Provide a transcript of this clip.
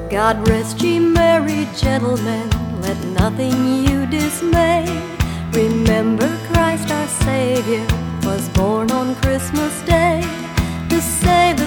God rest ye merry gentlemen, let nothing you dismay. Remember Christ our Savior was born on Christmas Day to save